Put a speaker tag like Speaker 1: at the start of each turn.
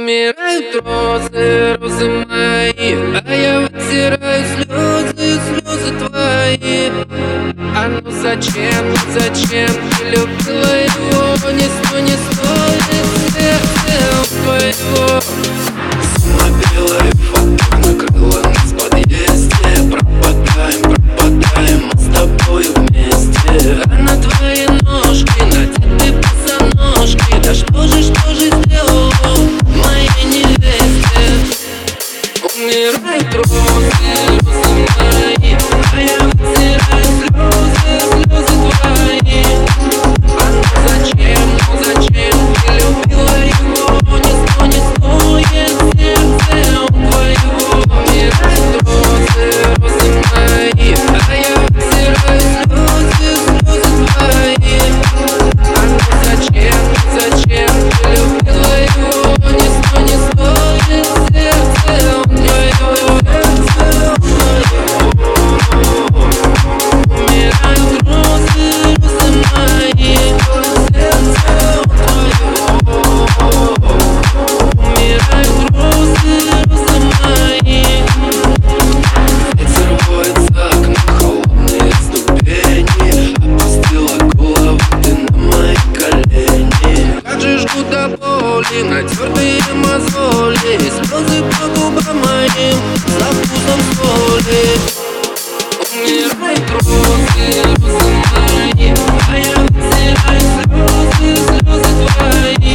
Speaker 1: Умирают розы, розы мои, а я вытираю слезы, слезы твои. А ну зачем ты любила его? Не стоит сердце твоего.
Speaker 2: Сумма белая, фото накрыла нас в подъезде. Пропадаем, мы с тобой вместе.
Speaker 1: А на твои ножки надеты босоножки. Да что же сделал моей невесте? Умирают розы, розы мои, а я вытираю слезы, слезы твои. А ну зачем ты любила его? Не стоит сердце твоего. Умирают розы, розы мои, а я вытираю слезы, слезы твои. А ну зачем ты любила его? Не стоит сердце твоего. Умирают розы, розы мои, сердце твоего. Умирают розы, розы мои.
Speaker 2: Ветер воет за окном, холодные ступени. Опустила голову ты на мои колени.
Speaker 1: Как же жгут до боли натертые мозоли, слезы по губам моим со вкусом соли. Умирают розы, розы мои, а я вытираю слезы, слезы твои.